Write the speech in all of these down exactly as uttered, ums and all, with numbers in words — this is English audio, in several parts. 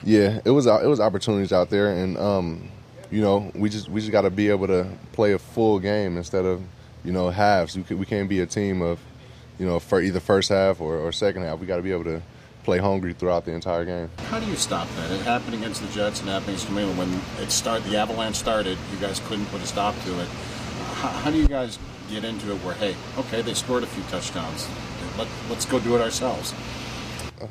Yeah, it was it was opportunities out there, and um, you know, we just we just got to be able to play a full game instead of, you know, halves. We can, we can't be a team of, you know, for either first half or, or second half. We got to be able to play hungry throughout the entire game. How do you stop that? It happened against the Jets and happened against New England. When it start, the avalanche started, you guys couldn't put a stop to it. How, how do you guys get into it where, hey, okay, they scored a few touchdowns. Let, let's go do it ourselves? Uh,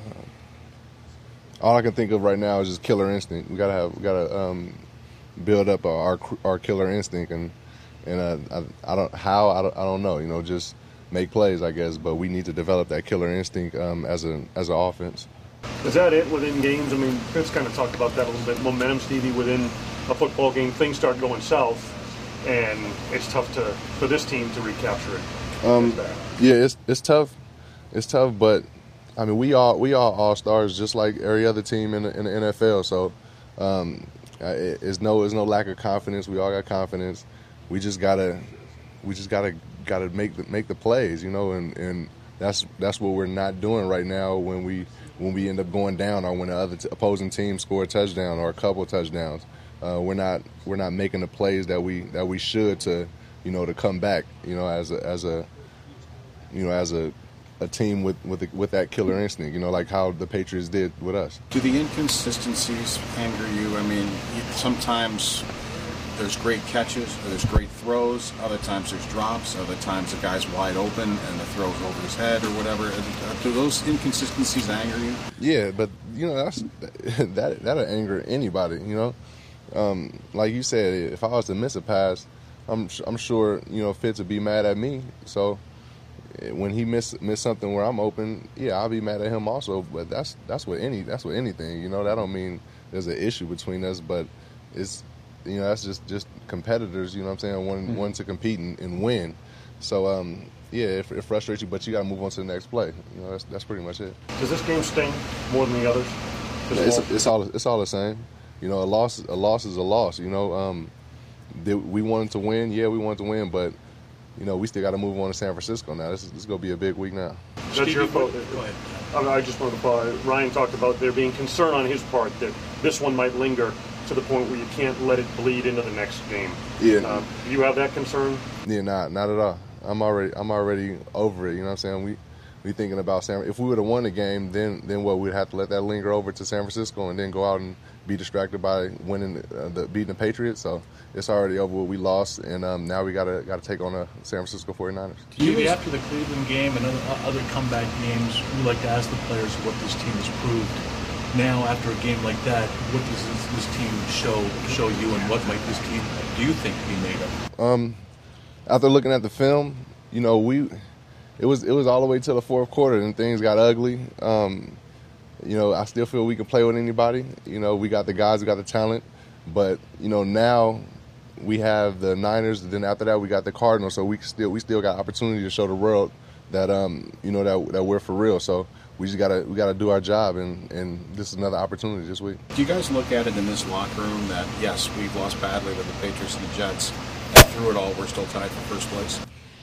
all I can think of right now is just killer instinct. We gotta have, we gotta um, build up our our killer instinct, and and uh, I, I don't how I don't, I don't know. You know, just make plays, I guess. But we need to develop that killer instinct um, as a as an offense. Is that it within games? I mean, Fitz kind of talked about that a little bit. Momentum, Stevie, within a football game, things start going south, and it's tough to for this team to recapture it. Um, yeah, it's it's tough. It's tough, but I mean, we all we all all stars just like every other team in the, in the N F L. So um, it, it's no it's no lack of confidence. We all got confidence. We just gotta we just gotta gotta make the, make the plays, you know, and, and that's that's what we're not doing right now when we when we end up going down or when the other t- opposing team score a touchdown or a couple of touchdowns. Uh, we're not we're not making the plays that we that we should to you know to come back, you know, as a as a you know as a a team with with, the, with that killer instinct, you know, like how the Patriots did with us. Do the inconsistencies anger you? I mean, sometimes there's great catches, or there's great throws. Other times there's drops. Other times the guy's wide open and the throw's over his head or whatever. Do those inconsistencies anger you? Yeah, but you know that's that that'll anger anybody. You know, um, like you said, if I was to miss a pass, I'm I'm sure you know Fitz would be mad at me. So when he miss miss something where I'm open, yeah, I'll be mad at him also. But that's that's what any that's what anything. You know, that don't mean there's an issue between us, but it's you know that's just, just competitors. You know what I'm saying? One mm-hmm. one to compete and, and win. So um, yeah, it, it frustrates you, but you got to move on to the next play. You know, that's that's pretty much it. Does this game sting more than the others? It's, it's all it's all the same. You know, a loss a loss is a loss. You know, um, did we wanted to win. Yeah, we wanted to win, but you know, we still got to move on to San Francisco now. This is, this is going to be a big week now. That's Steve, your fault. Go ahead. I just wanted to follow. Ryan talked about there being concern on his part that this one might linger to the point where you can't let it bleed into the next game. Yeah. Uh, do you have that concern? Yeah, not not at all. I'm already I'm already over it. You know what I'm saying? We we thinking about San. If we would have won the game, then then what? We'd have to let that linger over to San Francisco and then go out and be distracted by winning uh, the beating the Patriots. So it's already over. We lost, and um, now we gotta gotta take on the San Francisco forty-niners. Maybe after the Cleveland game and other, other comeback games, we like to ask the players what this team has proved. Now, after a game like that, what does this, this team show show you, and what might this team do you think be made of? Um, after looking at the film, you know, we it was it was all the way to the fourth quarter, and things got ugly. Um, You know, I still feel we can play with anybody. You know, we got the guys, we got the talent. But, you know, now we have the Niners, and then after that we got the Cardinals. So we still we still got opportunity to show the world that, um, you know, that that we're for real. So we just got to we got to do our job, and, and this is another opportunity this week. Do you guys look at it in this locker room that, yes, we've lost badly with the Patriots and the Jets, and through it all we're still tied for first place?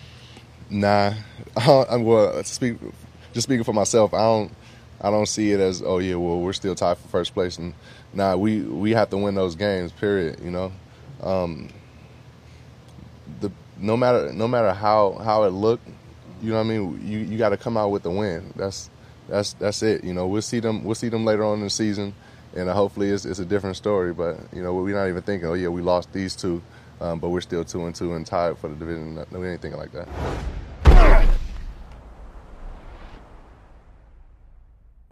Nah. I'm well, to speak, just speaking for myself, I don't I don't see it as, oh, yeah, well, we're still tied for first place. And nah, we, we have to win those games, period, you know. Um, the no matter no matter how, how it looked, you know what I mean, you, you got to come out with the win. That's that's that's it. You know, we'll see them we'll see them later on in the season, and uh, hopefully it's, it's a different story. But, you know, we're not even thinking, oh, yeah, we lost these two, um, but we're still two and two and tied for the division. We ain't thinking like that.